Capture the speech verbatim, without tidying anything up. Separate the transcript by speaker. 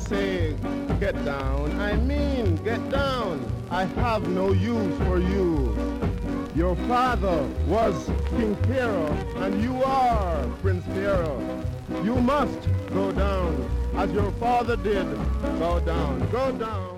Speaker 1: say get down, I mean get down. I have no use for you. Your father was King Pharaoh, and you are Prince Pharaoh. You must go down, as your father did. Go down, go down.